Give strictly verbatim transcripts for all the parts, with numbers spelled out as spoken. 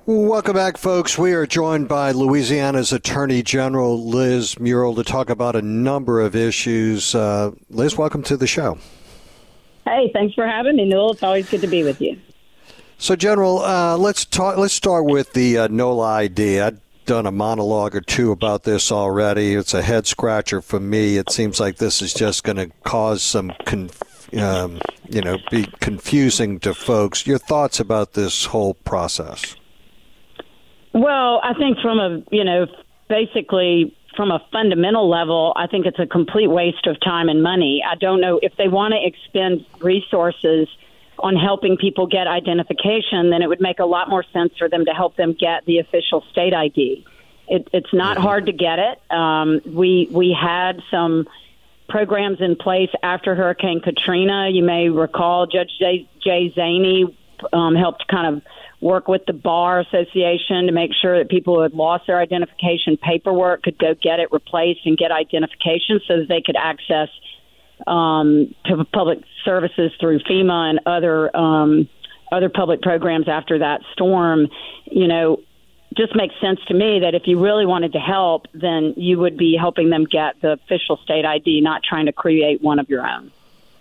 Welcome back, folks. We are joined by Louisiana's Attorney General, Liz Muriel, to talk about a number of issues. Uh, Liz, welcome to the show. Hey, thanks for having me, Newell. It's always good to be with you. So, General, uh, let's talk. Let's start with the uh, NOLA I D. I've done a monologue or two about this already. It's a head scratcher for me. It seems like this is just going to cause some, conf- um, you know, be confusing to folks. Your thoughts about this whole process? Well, I think from a, you know, basically from a fundamental level, I think it's a complete waste of time and money. I don't know if they want to expend resources on helping people get identification, then it would make a lot more sense for them to help them get the official state I D. It, it's not mm-hmm. hard to get it. Um, we we had some programs in place after Hurricane Katrina. You may recall Judge Jay, Jay Zaney um, helped kind of work with the Bar Association to make sure that people who had lost their identification paperwork could go get it replaced and get identification so that they could access um, to public services through FEMA and other um, other public programs after that storm. You know, just makes sense to me that if you really wanted to help, then you would be helping them get the official state I D, not trying to create one of your own.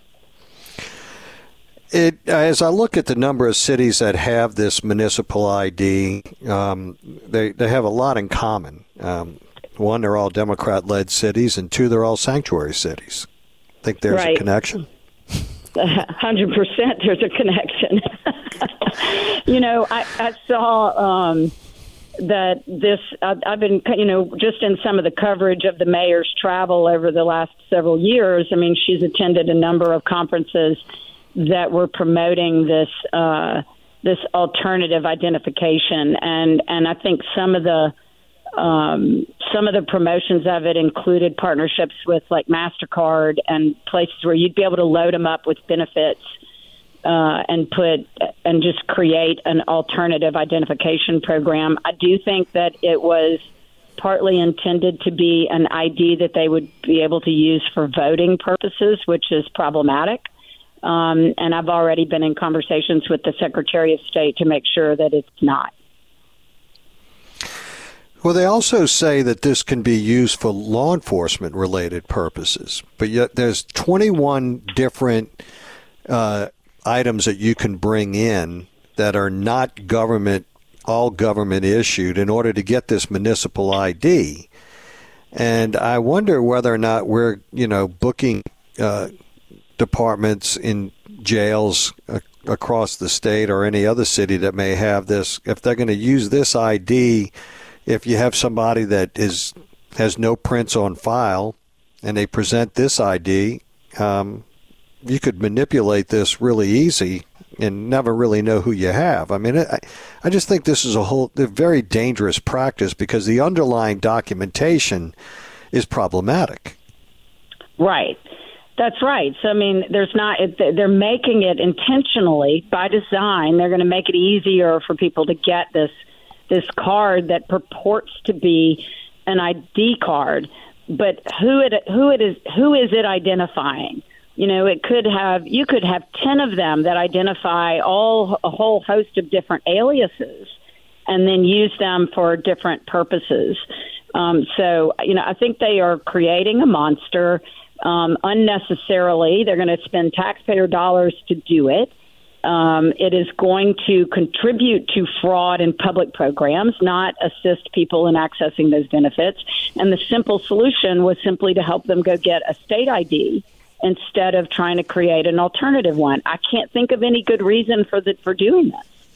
It, as I look at the number of cities that have this municipal I D, um, they, they have a lot in common. Um, one, they're all Democrat-led cities, and two, they're all sanctuary cities. Think there's right. a connection? one hundred percent there's a connection. you know, I, I saw um, that this, I've, I've been, you know, just in some of the coverage of the mayor's travel over the last several years. I mean, she's attended a number of conferences that were promoting this uh, this alternative identification, and and I think some of the um, some of the promotions of it included partnerships with like MasterCard and places where you'd be able to load them up with benefits uh, and put and just create an alternative identification program. I do think that it was partly intended to be an I D that they would be able to use for voting purposes, which is problematic. Um, and I've already been in conversations with the Secretary of State to make sure that it's not. Well, they also say that this can be used for law enforcement related purposes, but yet there's twenty-one different uh, items that you can bring in that are not government, all government issued in order to get this municipal I D. And I wonder whether or not we're, you know, booking uh, departments in jails uh, across the state or any other city that may have this, if they're going to use this I D, if you have somebody that is has no prints on file and they present this I D, um, you could manipulate this really easy and never really know who you have. I mean, I, I just think this is a whole a very dangerous practice because the underlying documentation is problematic. Right. That's right. So, I mean, there's not, they're making it intentionally by design. They're going to make it easier for people to get this, this card that purports to be an I D card. But who it, who it is, who is it identifying? You know, it could have, you could have ten of them that identify all, a whole host of different aliases and then use them for different purposes. Um, so, you know, I think they are creating a monster. Um, unnecessarily. They're going to spend taxpayer dollars to do it. Um, it is going to contribute to fraud in public programs, not assist people in accessing those benefits. And the simple solution was simply to help them go get a state I D instead of trying to create an alternative one. I can't think of any good reason for the, for doing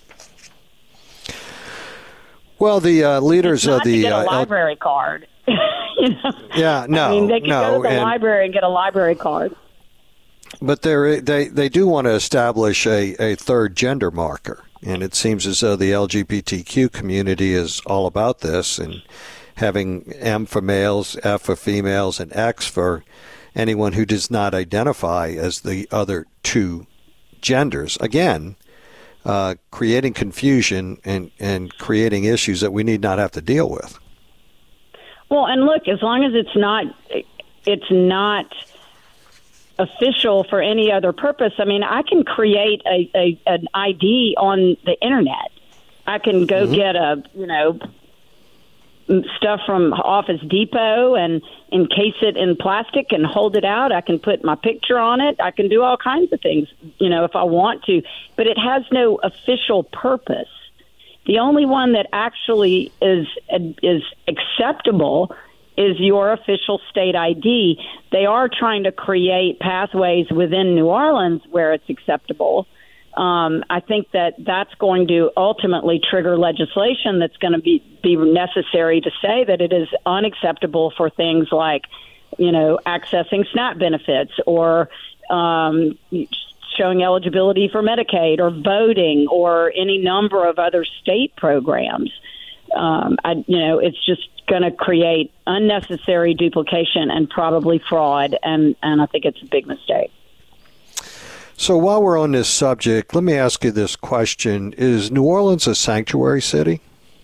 this. Well, the uh, leaders it's not of the to get a uh, library L- card. You know? Yeah, no, I mean, they could no, go to the and, library and get a library card. But they they they do want to establish a, a third gender marker, and it seems as though the L G B T Q community is all about this, and having M for males, F for females, and X for anyone who does not identify as the other two genders. Again, uh, creating confusion and, and creating issues that we need not have to deal with. Well, and look, as long as it's not, it's not official for any other purpose. I mean, I can create a, a an I D on the internet. I can go mm-hmm. get a, you know, stuff from Office Depot and encase it in plastic and hold it out. I can put my picture on it. I can do all kinds of things, you know, if I want to. But it has no official purpose. The only one that actually is is acceptable is your official state I D. They are trying to create pathways within New Orleans where it's acceptable. Um, I think that that's going to ultimately trigger legislation that's going to be, be necessary to say that it is unacceptable for things like, you know, accessing SNAP benefits or um, showing eligibility for Medicaid or voting or any number of other state programs. Um, I, you know, it's just going to create unnecessary duplication and probably fraud, and, and I think it's a big mistake. So while we're on this subject, let me ask you this question. Is New Orleans a sanctuary city?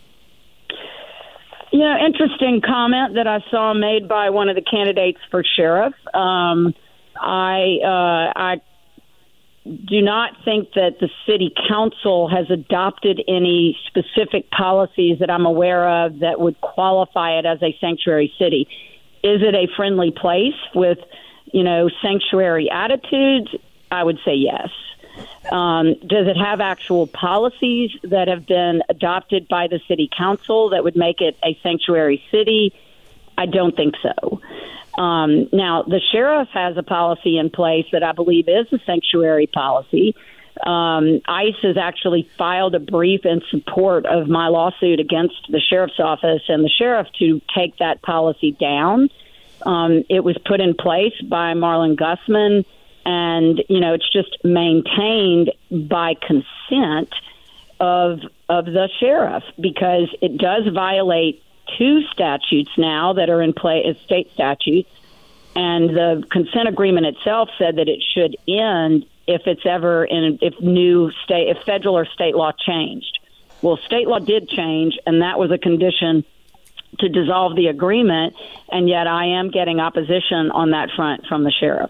You know, interesting comment that I saw made by one of the candidates for sheriff. Um, I uh, I do not think that the city council has adopted any specific policies that I'm aware of that would qualify it as a sanctuary city. Is it a friendly place with, you know, sanctuary attitudes? I would say yes. Um, does it have actual policies that have been adopted by the city council that would make it a sanctuary city? I don't think so. Um, now, the sheriff has a policy in place that I believe is a sanctuary policy. Um, ICE has actually filed a brief in support of my lawsuit against the sheriff's office and the sheriff to take that policy down. Um, it was put in place by Marlon Gusman. And, you know, it's just maintained by consent of of the sheriff because it does violate two statutes now that are in play as state statutes. And the consent agreement itself said that it should end if it's ever in if new state if federal or state law changed. Well, state law did change, and that was a condition to dissolve the agreement. And yet I am getting opposition on that front from the sheriff.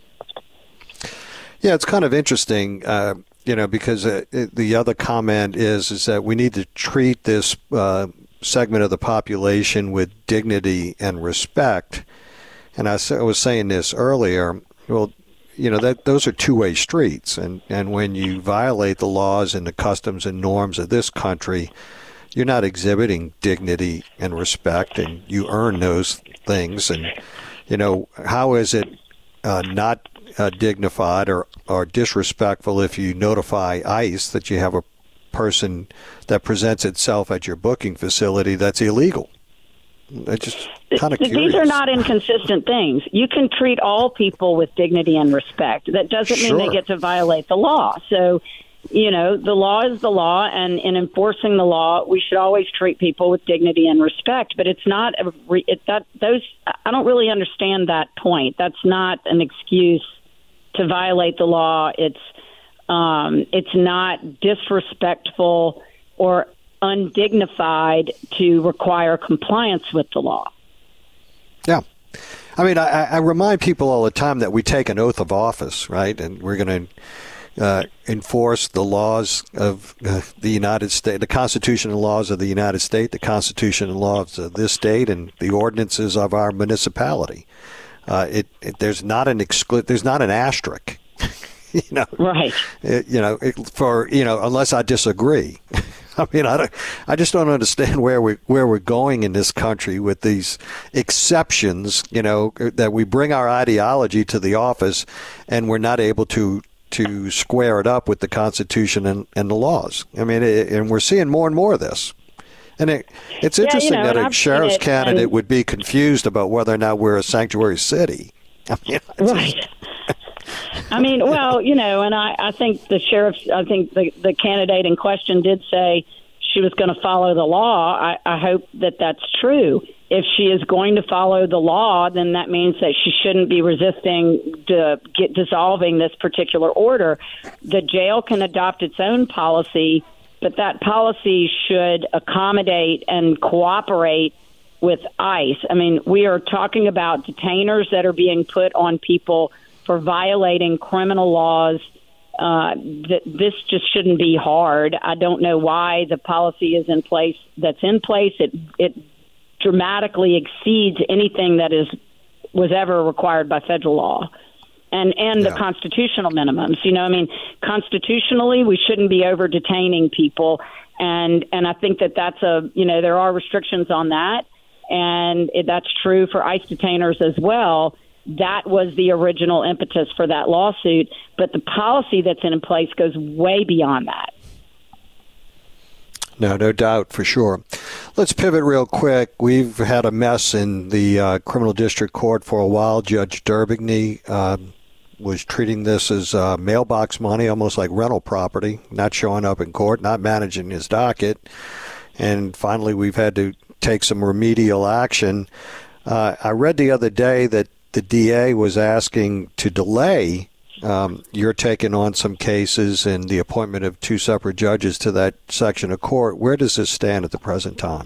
Yeah, it's kind of interesting, uh, you know, because uh, it, the other comment is is that we need to treat this uh, segment of the population with dignity and respect. And I, I was saying this earlier. Well, you know, that those are two-way streets, and and when you violate the laws and the customs and norms of this country, you're not exhibiting dignity and respect, and you earn those things. And you know, how is it uh, not Uh, dignified or, or disrespectful if you notify ICE that you have a person that presents itself at your booking facility that's illegal? It's just kind of curious. These are not inconsistent things. You can treat all people with dignity and respect. That doesn't Sure. mean they get to violate the law. So, you know, the law is the law, and in enforcing the law, we should always treat people with dignity and respect. But it's not a re- it, that those. I don't really understand that point. That's not an excuse to violate the law. It's um, it's not disrespectful or undignified to require compliance with the law. Yeah. I mean, I, I remind people all the time that we take an oath of office, right? And we're going to uh, enforce the laws of uh, the United States, the Constitution and laws of the United States, the Constitution and laws of this state, and the ordinances of our municipality. Uh, it, it there's not an exclu- there's not an asterisk, you know. Right. It, you know, it, for you know, unless I disagree. I mean, I don't, I just don't understand where we where we're going in this country with these exceptions. You know, that we bring our ideology to the office, and we're not able to to square it up with the Constitution and, and the laws. I mean, it, and we're seeing more and more of this. And it, it's yeah, interesting you know, that a I've sheriff's candidate and, would be confused about whether or not we're a sanctuary city. I mean, right. Just... I mean, well, you know, and I, I think the sheriff, I think the, the candidate in question did say she was going to follow the law. I, I hope that that's true. If she is going to follow the law, then that means that she shouldn't be resisting to get dissolving this particular order. The jail can adopt its own policy, but that policy should accommodate and cooperate with ICE. I mean, we are talking about detainers that are being put on people for violating criminal laws Uh, th- this just shouldn't be hard. I don't know why the policy is in place that's in place. It it dramatically exceeds anything that is was ever required by federal law. And and yeah. the constitutional minimums. You know, I mean, constitutionally, we shouldn't be over detaining people. And and I think that that's a, you know, there are restrictions on that. And it, that's true for ICE detainers as well. That was the original impetus for that lawsuit. But the policy that's in place goes way beyond that. No, no doubt, for sure. Let's pivot real quick. We've had a mess in the uh, criminal district court for a while. Judge Derbigny uh, was treating this as uh, mailbox money, almost like rental property, not showing up in court, not managing his docket. And finally, we've had to take some remedial action. Uh, I read the other day that the D A was asking to delay Um, you're taking on some cases and the appointment of two separate judges to that section of court. Where does this stand at the present time?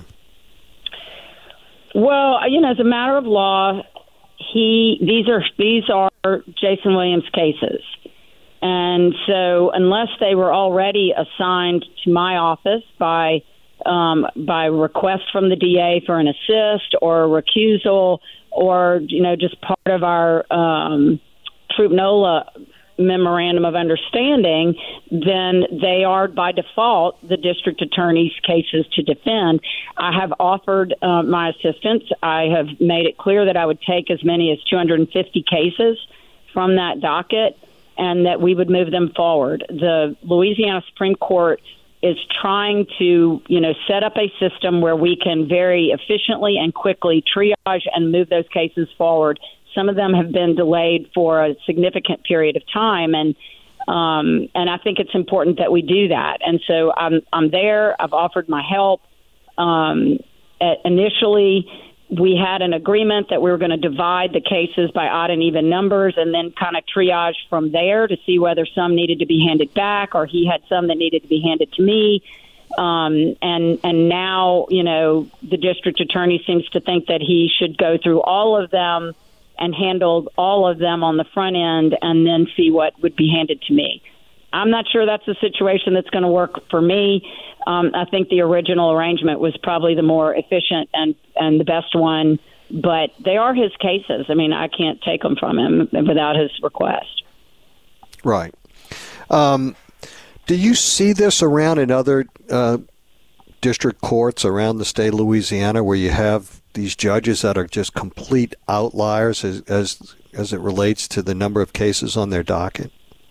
Well, you know, as a matter of law, he these are these are Jason Williams cases. And so unless they were already assigned to my office by um, by request from the D A for an assist or a recusal or, you know, just part of our um Troop NOLA memorandum of understanding, then they are by default the district attorney's cases to defend. I have offered uh, my assistance. I have made it clear that I would take as many as two hundred fifty cases from that docket and that we would move them forward. The Louisiana Supreme Court is trying to, you know, set up a system where we can very efficiently and quickly triage and move those cases forward. Some of them have been delayed for a significant period of time, and um, and I think it's important that we do that. And so I'm I'm there. I've offered my help. Um, initially, we had an agreement that we were going to divide the cases by odd and even numbers, and then kind of triage from there to see whether some needed to be handed back, or he had some that needed to be handed to me. Um, and and now, you know, the district attorney seems to think that he should go through all of them and handled all of them on the front end and then see what would be handed to me. I'm not sure that's a situation that's going to work for me. Um, I think the original arrangement was probably the more efficient and, and the best one, but they are his cases. I mean, I can't take them from him without his request. Right. Um, do you see this around in other uh, district courts around the state of Louisiana where you have these judges that are just complete outliers as, as as it relates to the number of cases on their docket?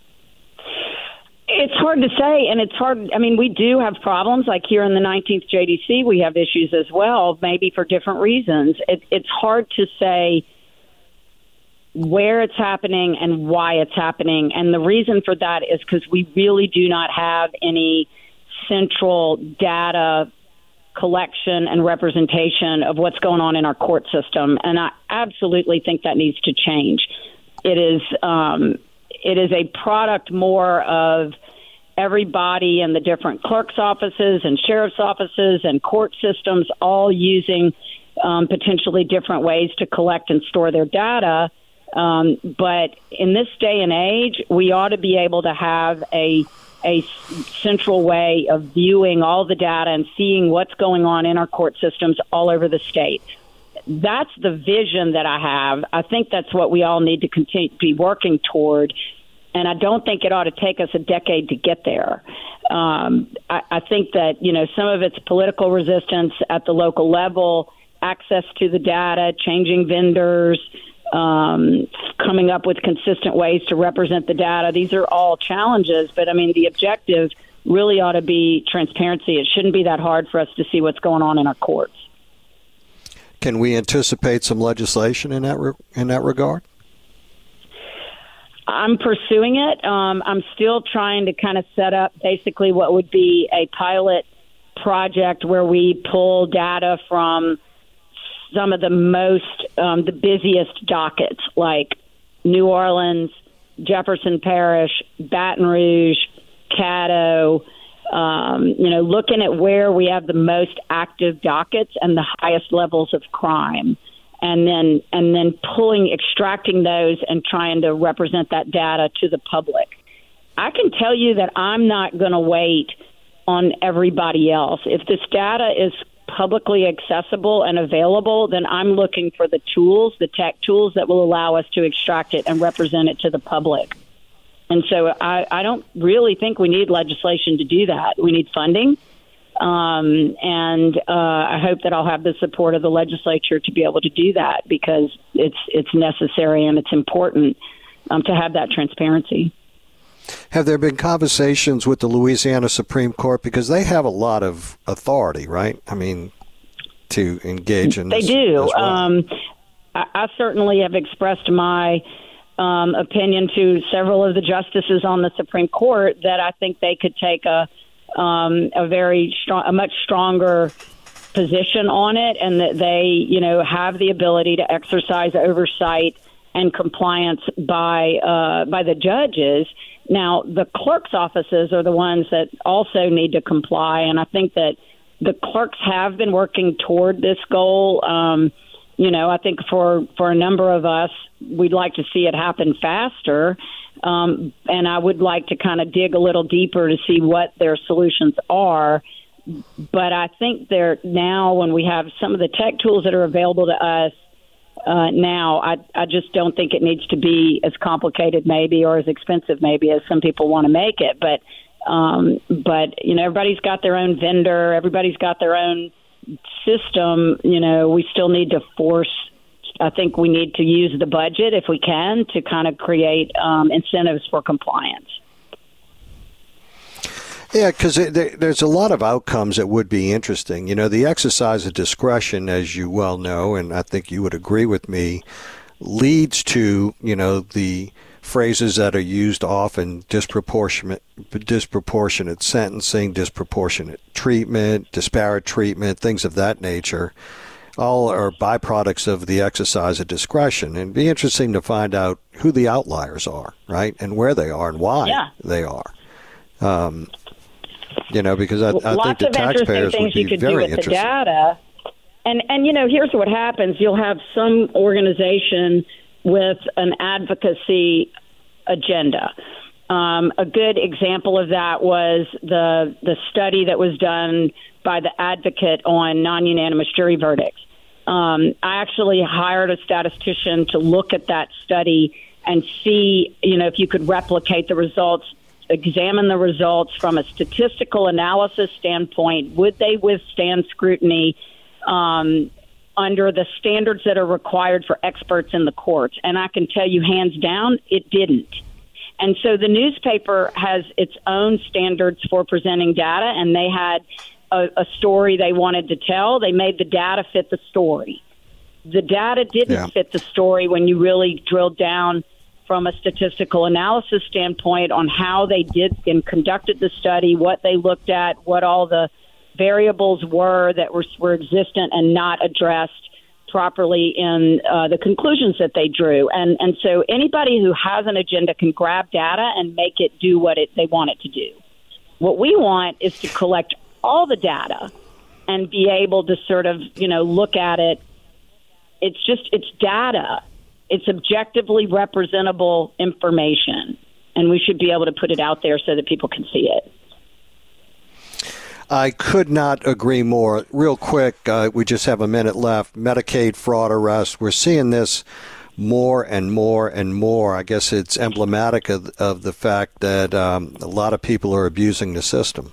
It's hard to say, and it's hard. I mean, we do have problems. Like here in the nineteenth J D C, we have issues as well, maybe for different reasons. It, it's hard to say where it's happening and why it's happening. And the reason for that is because we really do not have any central data collection and representation of what's going on in our court system. And I absolutely think that needs to change. It is um, it is a product more of everybody in the different clerk's offices and sheriff's offices and court systems all using um, potentially different ways to collect and store their data. Um, but in this day and age, we ought to be able to have a a central way of viewing all the data and seeing what's going on in our court systems all over the state. That's the vision that I have. I think that's what we all need to continue to be working toward. And I don't think it ought to take us a decade to get there. Um, I, I think that, you know, some of it's political resistance at the local level, access to the data, changing vendors, um, coming up with consistent ways to represent the data. These are all challenges, but I mean, the objective really ought to be transparency. It shouldn't be that hard for us to see what's going on in our courts. Can we anticipate some legislation in that re- in that regard? I'm pursuing it. Um, I'm still trying to kind of set up basically what would be a pilot project where we pull data from some of the most, um, the busiest dockets, like New Orleans, Jefferson Parish, Baton Rouge, Caddo, um, you know, looking at where we have the most active dockets and the highest levels of crime. And then and then pulling, extracting those and trying to represent that data to the public. I can tell you that I'm not going to wait on everybody else. If this data is publicly accessible and available, then I'm looking for the tools, the tech tools that will allow us to extract it and represent it to the public. And so I, I don't really think we need legislation to do that. We need funding. Um, and uh, I hope that I'll have the support of the legislature to be able to do that, because it's it's necessary and it's important um, to have that transparency. Have there been conversations with the Louisiana Supreme Court? Because they have a lot of authority, right? I mean, to engage in this. They do. As well. um, I, I certainly have expressed my um, opinion to several of the justices on the Supreme Court that I think they could take a um, a very strong, a much stronger position on it, and that they, you know, have the ability to exercise oversight and compliance by uh, by the judges. Now, the clerk's offices are the ones that also need to comply, and I think that the clerks have been working toward this goal. Um, you know, I think for, for a number of us, we'd like to see it happen faster, um, and I would like to kind of dig a little deeper to see what their solutions are. But I think they're now, when we have some of the tech tools that are available to us, Uh, now, I, I just don't think it needs to be as complicated maybe or as expensive maybe as some people want to make it. But, um, but you know, everybody's got their own vendor. Everybody's got their own system. You know, we still need to force, I think we need to use the budget if we can to kind of create um, incentives for compliance. Yeah, because there's a lot of outcomes that would be interesting. You know, the exercise of discretion, as you well know, and I think you would agree with me, leads to, you know, the phrases that are used often: disproportionate, disproportionate sentencing, disproportionate treatment, disparate treatment, things of that nature. All are byproducts of the exercise of discretion. And it'd be interesting to find out who the outliers are, right, and where they are and why yeah. they are. Um, You know, because I, I think the taxpayers would be you could very do with interested. The data. And, and, you know, here's what happens. You'll have some organization with an advocacy agenda. Um, a good example of that was the the study that was done by the Advocate on non-unanimous jury verdicts. Um, I actually hired a statistician to look at that study and see, you know, if you could replicate the results, examine the results from a statistical analysis standpoint. Would they withstand scrutiny um, under the standards that are required for experts in the courts? And I can tell you, hands down, it didn't. And so the newspaper has its own standards for presenting data, and they had a, a story they wanted to tell. They made the data fit the story. The data didn't yeah. fit the story when you really drilled down from a statistical analysis standpoint on how they did and conducted the study, what they looked at, what all the variables were that were, were existent and not addressed properly in uh, the conclusions that they drew. And and so anybody who has an agenda can grab data and make it do what it, they want it to do. What we want is to collect all the data and be able to sort of, you know, look at it. It's just, it's data. It's objectively representable information, and we should be able to put it out there so that people can see it. I could not agree more. Real quick, uh, we just have a minute left. Medicaid fraud arrest. We're seeing this more and more and more. I guess it's emblematic of, of the fact that um, a lot of people are abusing the system.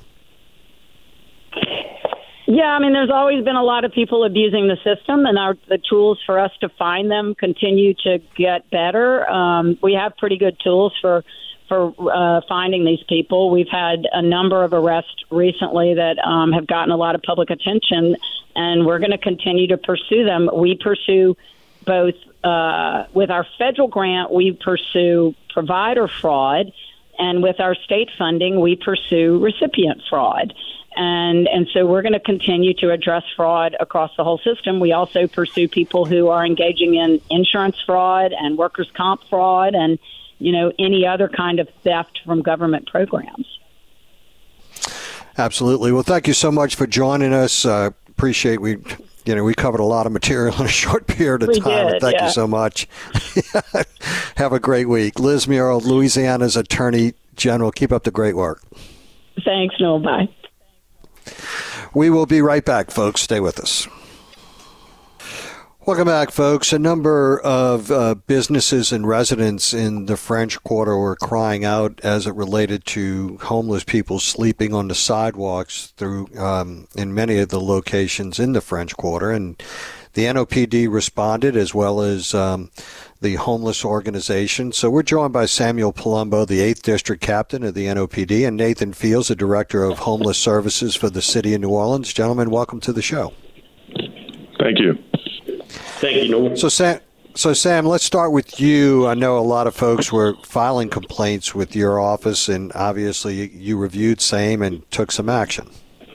Yeah, I mean, there's always been a lot of people abusing the system, and our, the tools for us to find them continue to get better. Um, we have pretty good tools for for uh, finding these people. We've had a number of arrests recently that um, have gotten a lot of public attention, and we're going to continue to pursue them. We pursue both uh, with our federal grant, we pursue provider fraud, and with our state funding, we pursue recipient fraud. And and so we're going to continue to address fraud across the whole system. We also pursue people who are engaging in insurance fraud and workers' comp fraud and, you know, any other kind of theft from government programs. Absolutely. Well, thank you so much for joining us. Uh, appreciate we, you know, we covered a lot of material in a short period of we time. Did, thank yeah. you so much. Have a great week. Liz Muriel, Louisiana's Attorney General, keep up the great work. Thanks, Noel. Bye. We will be right back, folks. Stay with us. Welcome back, folks. A number of uh, businesses and residents in the French Quarter were crying out as it related to homeless people sleeping on the sidewalks through um, in many of the locations in the French Quarter. And the N O P D responded, as well as um, the homeless organization. So we're joined by Samuel Palumbo, the eighth District Captain of the N O P D, and Nathan Fields, the Director of Homeless Services for the City of New Orleans. Gentlemen, welcome to the show. Thank you. Thank you, Noel. So, Sam, so Sam, let's start with you. I know a lot of folks were filing complaints with your office, and obviously you reviewed same and took some action.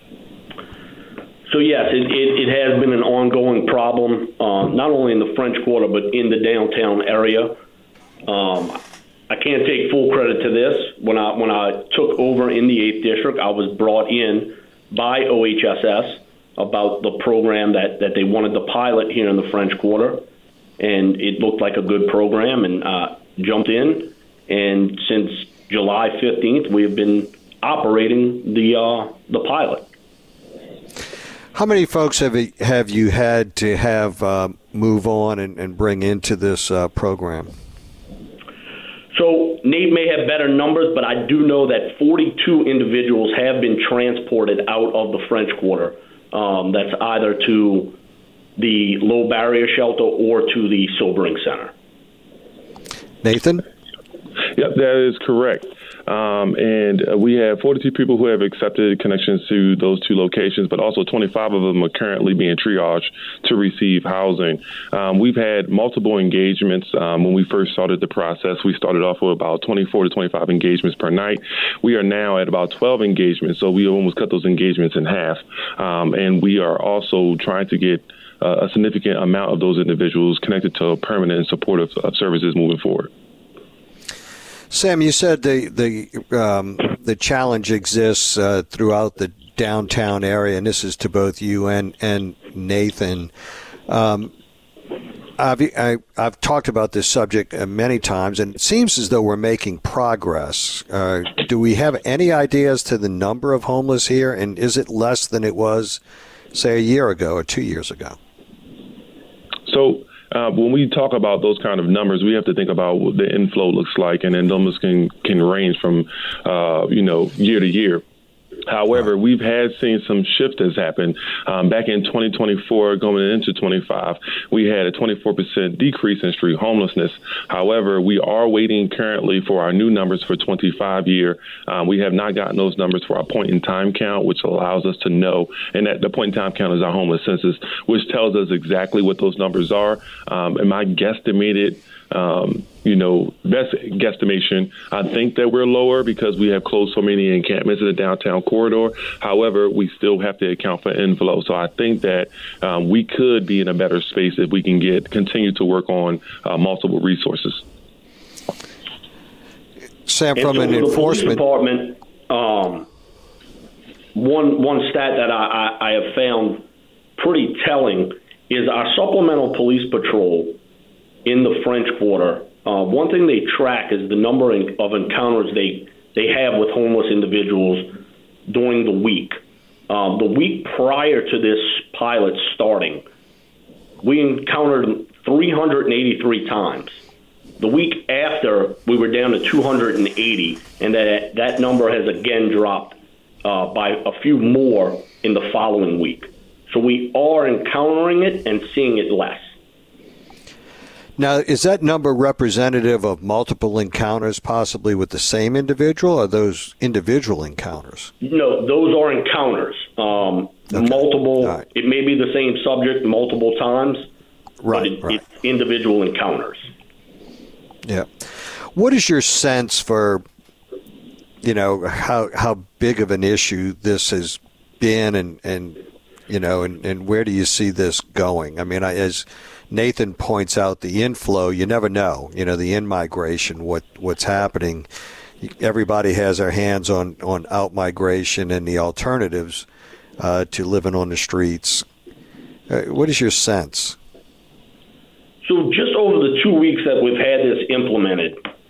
So, yes, it, it, it has been an ongoing problem, uh, not only in the French Quarter, but in the downtown area. Um, I can't take full credit to this. When I, when I took over in the eighth District, I was brought in by O H S S about the program that, that they wanted to pilot here in the French Quarter, and it looked like a good program, and uh, jumped in. And since July fifteenth, we have been operating the uh, the pilot. How many folks have you, have you had to have uh, move on and, and bring into this uh, program? So Nate may have better numbers, but I do know that forty-two individuals have been transported out of the French Quarter. Um, that's either to the low barrier shelter or to the sobering center. Nathan? Yep, that is correct. Um, and uh, we have forty-two people who have accepted connections to those two locations, but also twenty-five of them are currently being triaged to receive housing. Um, we've had multiple engagements. Um, when we first started the process, we started off with about twenty-four to twenty-five engagements per night. We are now at about twelve engagements, so we almost cut those engagements in half. Um, and we are also trying to get uh, a significant amount of those individuals connected to permanent and supportive uh, services moving forward. Sam, you said the the um, the challenge exists uh, throughout the downtown area, and this is to both you and and Nathan. Um, I've I, I've talked about this subject many times, and it seems as though we're making progress. Uh, do we have any idea as to the number of homeless here, and is it less than it was, say, a year ago or two years ago? So. Uh, when we talk about those kind of numbers, we have to think about what the inflow looks like, and then numbers can, can range from, uh, you know, year to year. However, we've had seen some shift has happened. Um, back in twenty twenty-four, going into twenty-five, we had a twenty-four percent decrease in street homelessness. However, we are waiting currently for our new numbers for twenty-five year. Um, we have not gotten those numbers for our point in time count, which allows us to know. And that the point in time count is our homeless census, which tells us exactly what those numbers are. Um, and my guesstimated Um, you know, best guesstimation, I think that we're lower because we have closed so many encampments in the downtown corridor. However, we still have to account for inflow. So I think that um, we could be in a better space if we can get continue to work on uh, multiple resources. Sam, from so an enforcement department, um, one one stat that I, I, I have found pretty telling is our supplemental police patrol in the French Quarter. Uh, one thing they track is the number of encounters they they have with homeless individuals during the week. Um, the week prior to this pilot starting, we encountered three hundred eighty-three times. The week after, we were down to two hundred eighty, and that that number has again dropped uh, by a few more in the following week. So we are encountering it and seeing it less. Now, is that number representative of multiple encounters, possibly with the same individual, or those individual encounters? No, those are encounters. Um, okay. Multiple. Right. It may be the same subject multiple times, right, but it, right. it's individual encounters. Yeah. What is your sense for, you know, how how big of an issue this has been, and, and you know, and, and where do you see this going? I mean, I, as Nathan points out, the inflow, you never know, you know, the in-migration, what, what's happening. Everybody has their hands on, on out-migration and the alternatives uh, to living on the streets. Uh, what is your sense? So just over the two weeks that we've had this implemented, it,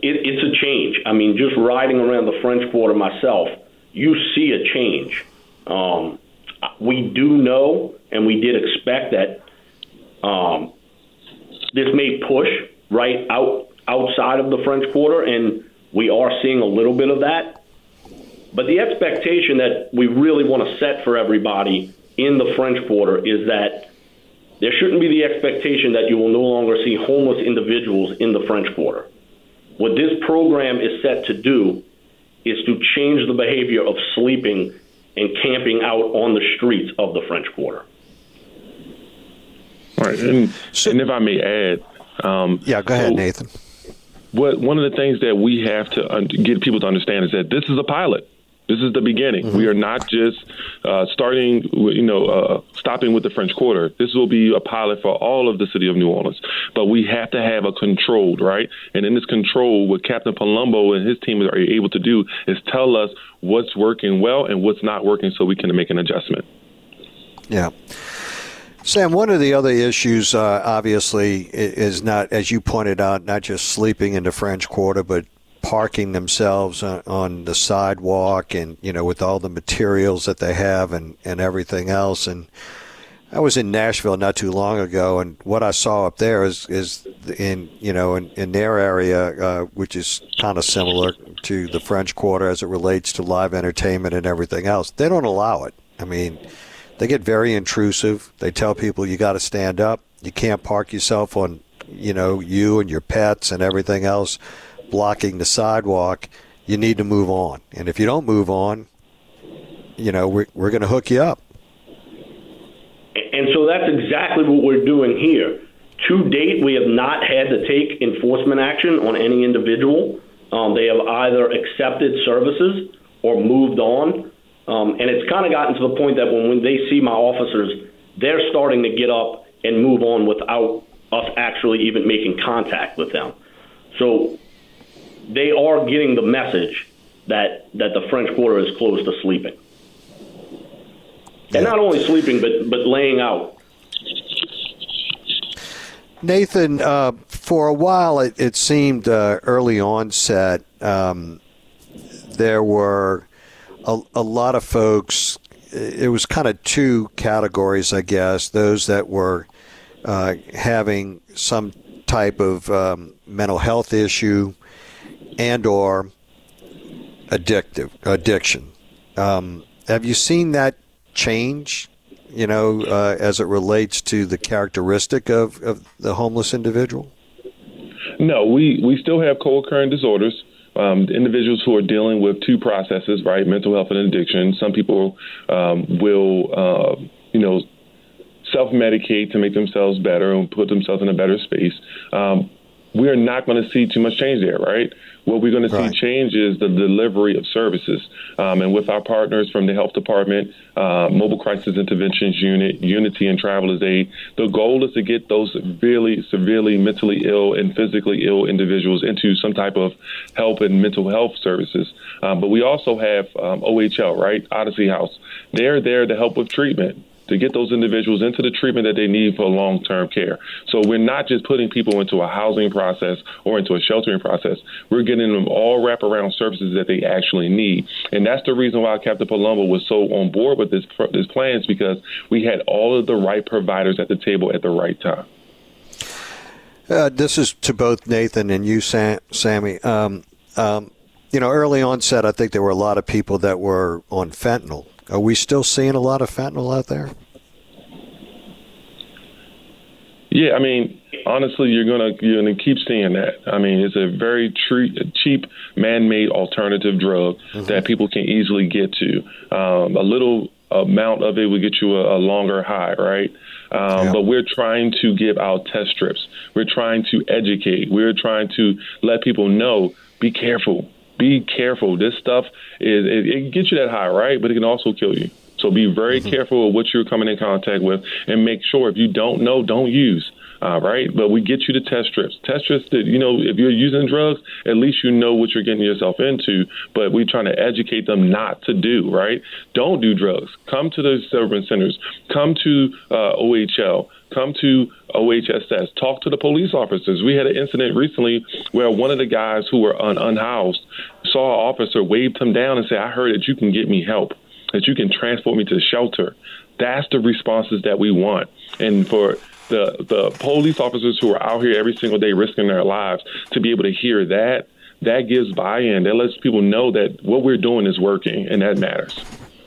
it, it's a change. I mean, just riding around the French Quarter myself, you see a change. Um, we do know, and we did expect that um, this may push right out outside of the French Quarter, and we are seeing a little bit of that. But the expectation that we really want to set for everybody in the French Quarter is that there shouldn't be the expectation that you will no longer see homeless individuals in the French Quarter. What this program is set to do is to change the behavior of sleeping and camping out on the streets of the French Quarter. All right, and, so, and if I may add. Um, yeah, go ahead, so Nathan. What, one of the things that we have to un- get people to understand is that this is a pilot. This is the beginning. Mm-hmm. We are not just uh, starting, you know, uh, stopping with the French Quarter. This will be a pilot for all of the city of New Orleans. But we have to have a controlled, right? And in this control, what Captain Palumbo and his team are able to do is tell us what's working well and what's not working so we can make an adjustment. Yeah. Sam, one of the other issues, uh, obviously, is not, as you pointed out, not just sleeping in the French Quarter, but parking themselves on, on the sidewalk and, you know, with all the materials that they have and, and everything else. And I was in Nashville not too long ago, and what I saw up there is, is in, you know, in, in their area, uh, which is kind of similar to the French Quarter as it relates to live entertainment and everything else. They don't allow it. I mean, they get very intrusive. They tell people you got to stand up. You can't park yourself on, you know, you and your pets and everything else blocking the sidewalk. You need to move on. And if you don't move on, you know, we're, we're going to hook you up. And so that's exactly what we're doing here. To date, we have not had to take enforcement action on any individual. Um, they have either accepted services or moved on. Um, and it's kind of gotten to the point that when, when they see my officers, they're starting to get up and move on without us actually even making contact with them. So they are getting the message that, that the French Quarter is close to sleeping. And not only sleeping, but, but laying out. Nathan, uh, for a while it, it seemed uh, early onset um, there were a, a lot of folks. It was kind of two categories, I guess, those that were uh, having some type of um, mental health issue and or addictive addiction. Um, have you seen that change, you know, uh, as it relates to the characteristic of, of the homeless individual? No, we, we still have co-occurring disorders. Um, individuals who are dealing with two processes, right, mental health and addiction. Some people um, will, uh, you know, self-medicate to make themselves better and put themselves in a better space. Um, we're not going to see too much change there, right? What we're going to right. see change is the delivery of services. Um, and with our partners from the health department, uh, Mobile Crisis Interventions Unit, Unity and Travelers Aid, the goal is to get those severely, severely mentally ill and physically ill individuals into some type of help and mental health services. Um, but we also have um, O H L, right? Odyssey House. They're there to help with treatment, to get those individuals into the treatment that they need for long-term care. So we're not just putting people into a housing process or into a sheltering process. We're getting them all wraparound services that they actually need. And that's the reason why Captain Palumbo was so on board with this, this plan, is because we had all of the right providers at the table at the right time. Uh, this is to both Nathan and you, Sam, Sammy. Um, um, you know, early onset, I think there were a lot of people that were on fentanyl. Are we still seeing a lot of fentanyl out there? Yeah, I mean, honestly, you're gonna you're gonna keep seeing that. I mean, it's a very tre- cheap, man-made alternative drug mm-hmm. that people can easily get to. Um, a little amount of it will get you a, a longer high, right? Um, yeah. But we're trying to give out test strips. We're trying to educate. We're trying to let people know, be careful. Be careful. This stuff, is it, it gets you that high, right? But it can also kill you. So be very mm-hmm. careful of what you're coming in contact with, and make sure if you don't know, don't use. Uh, right? But we get you the test strips. Test strips that, you know, if you're using drugs, at least you know what you're getting yourself into. But we're trying to educate them not to do, right? Don't do drugs. Come to the sober centers. Come to uh, O H L. come to O H S S, talk to the police officers. We had an incident recently where one of the guys who were un- unhoused saw an officer, waved him down and said, I heard that you can get me help, that you can transport me to the shelter. That's the responses that we want. And for the the police officers who are out here every single day risking their lives to be able to hear that, that gives buy-in. That lets people know that what we're doing is working, and that matters.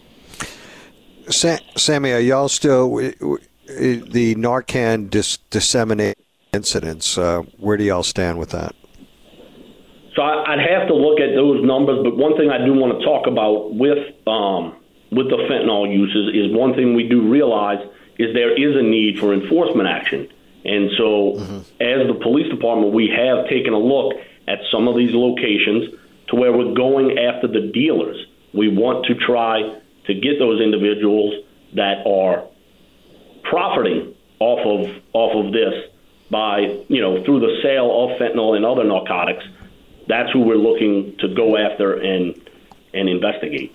Sa- Sammy, are y'all still the Narcan dis- disseminate incidents? Uh, where do y'all stand with that? So I, I'd have to look at those numbers, but one thing I do want to talk about with um, with the fentanyl uses is one thing we do realize is there is a need for enforcement action. And so mm-hmm. as the police department, we have taken a look at some of these locations to where we're going after the dealers. We want to try to get those individuals that are profiting off of off of this by, you know, through the sale of fentanyl and other narcotics. That's who we're looking to go after and and investigate.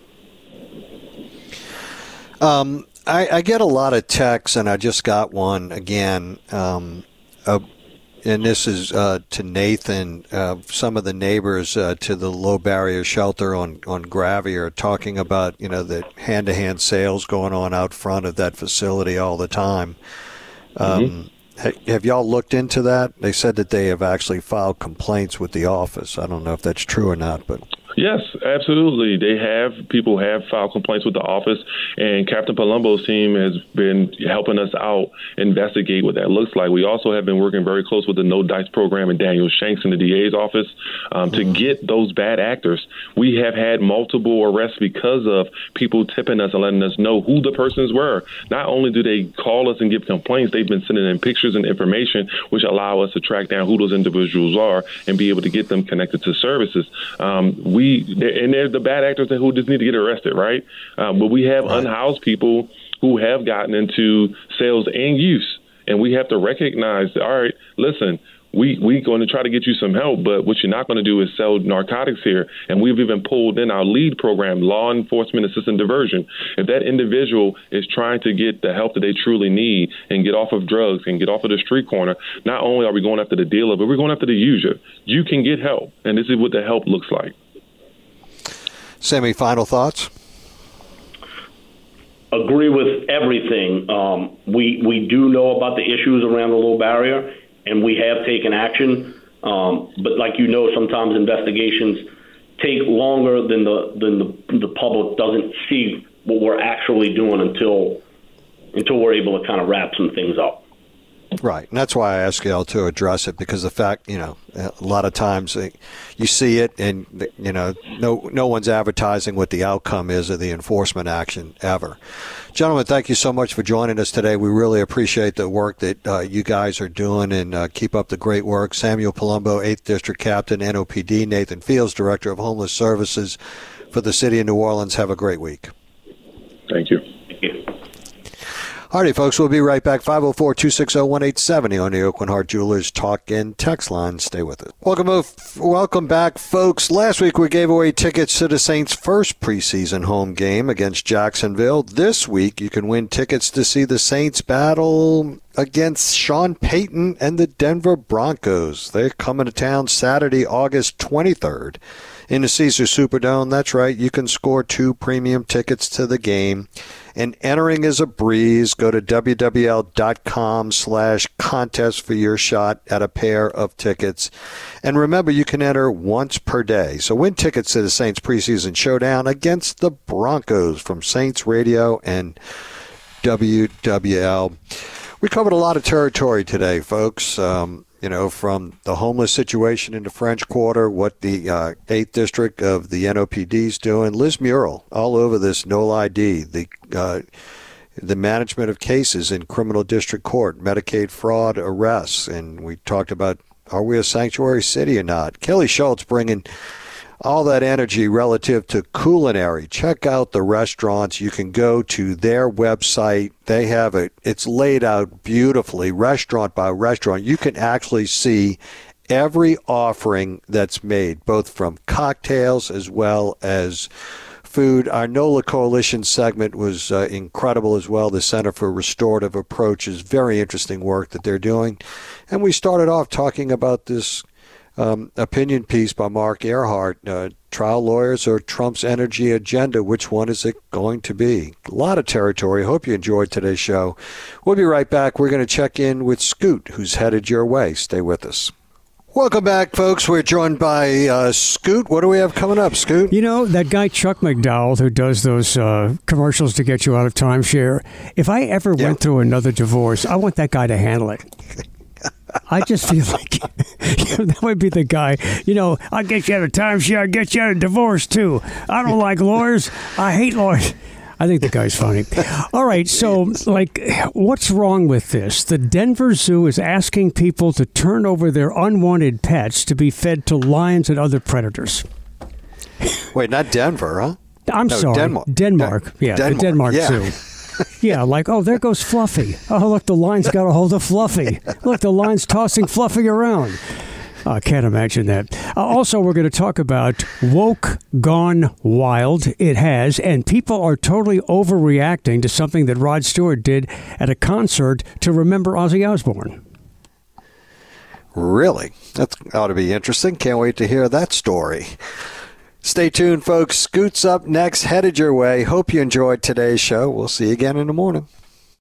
Um, I, I get a lot of texts, and I just got one again. Um, uh, and this is uh, to Nathan. Uh, some of the neighbors uh, to the low barrier shelter on, on Gravy are talking about, you know, the hand-to-hand sales going on out front of that facility all the time. Um, mm-hmm. ha- have y'all looked into that? They said that they have actually filed complaints with the office. I don't know if that's true or not, but... Yes, absolutely. They have, people have filed complaints with the office, and Captain Palumbo's team has been helping us out investigate what that looks like. We also have been working very close with the No Dice program and Daniel Shanks in the D A's office um, to get those bad actors. We have had multiple arrests because of people tipping us and letting us know who the persons were. Not only do they call us and give complaints, they've been sending in pictures and information which allow us to track down who those individuals are and be able to get them connected to services. Um, we We, and they're the bad actors who just need to get arrested, right? Um, but we have right. unhoused people who have gotten into sales and use, and we have to recognize that, all right, listen, we we going to try to get you some help, but what you're not going to do is sell narcotics here. And we've even pulled in our LEAD program, Law Enforcement Assistant Diversion. If that individual is trying to get the help that they truly need and get off of drugs and get off of the street corner, not only are we going after the dealer, but we're going after the user. You can get help, and this is what the help looks like. Sammy, final thoughts? Agree with everything. Um, we we do know about the issues around the low barrier, and we have taken action. Um, but like you know, sometimes investigations take longer than the than the, the public doesn't see what we're actually doing until until we're able to kind of wrap some things up. Right, and that's why I ask y'all to address it, because the fact, you know, a lot of times you see it and, you know, no no one's advertising what the outcome is of the enforcement action ever. Gentlemen, thank you so much for joining us today. We really appreciate the work that uh, you guys are doing, and uh, keep up the great work. Samuel Palumbo, eighth District Captain, N O P D. Nathan Fields, Director of Homeless Services for the City of New Orleans. Have a great week. Thank you. Thank you. All righty, folks, we'll be right back. five oh four, two six oh, one eight seven oh on the Aucoin Hart Jewelers Talk and Text line. Stay with it. Welcome, welcome back, folks. Last week we gave away tickets to the Saints' first preseason home game against Jacksonville. This week you can win tickets to see the Saints battle against Sean Payton and the Denver Broncos. They're coming to town Saturday, August twenty-third in the Caesars Superdome. That's right, you can score two premium tickets to the game. And entering is a breeze. Go to wwl.com slash contest for your shot at a pair of tickets. And remember, you can enter once per day. So win tickets to the Saints preseason showdown against the Broncos from Saints Radio and W W L. We covered a lot of territory today, folks. Um, you know, from the homeless situation in the French Quarter, what the uh, eighth District of the N O P D is doing. Liz Muriel, all over this N O L I D, the uh, the management of cases in criminal district court, Medicaid fraud arrests, and we talked about, are we a sanctuary city or not? Kelly Schultz bringing all that energy relative to culinary. Check out the restaurants. You can go to their website. They have it. It's laid out beautifully, restaurant by restaurant. You can actually see every offering that's made, both from cocktails as well as food. Our NOLA Coalition segment was uh, incredible as well. The Center for Restorative Approaches, very interesting work that they're doing. And we started off talking about this um, opinion piece by Mark Earhart, uh, Trial Lawyers or Trump's Energy Agenda. Which one is it going to be? A lot of territory. Hope you enjoyed today's show. We'll be right back. We're going to check in with Scoot, who's headed your way. Stay with us. Welcome back, folks. We're joined by uh, Scoot. What do we have coming up, Scoot? You know, that guy Chuck McDowell who does those uh, commercials to get you out of timeshare, if I ever yeah. went through another divorce, I want that guy to handle it. I just feel like you know, that would be the guy. You know, I'll get you out of timeshare, I'll get you out of divorce, too. I don't like lawyers. I hate lawyers. I think the guy's funny. All right, so, like, what's wrong with this? The Denver Zoo is asking people to turn over their unwanted pets to be fed to lions and other predators. Wait, not Denver, huh? I'm no, sorry. Denmark. Denmark. Yeah, Denmark. the Denmark yeah. Zoo. Yeah, like, oh, there goes Fluffy. Oh, look, the lion's got a hold of Fluffy. Look, the lion's tossing Fluffy around. I can't imagine that. Uh, also, we're going to talk about woke gone wild. It has, and people are totally overreacting to something that Rod Stewart did at a concert to remember Ozzy Osbourne. Really? That ought to be interesting. Can't wait to hear that story. Stay tuned, folks. Scoot's up next, headed your way. Hope you enjoyed today's show. We'll see you again in the morning.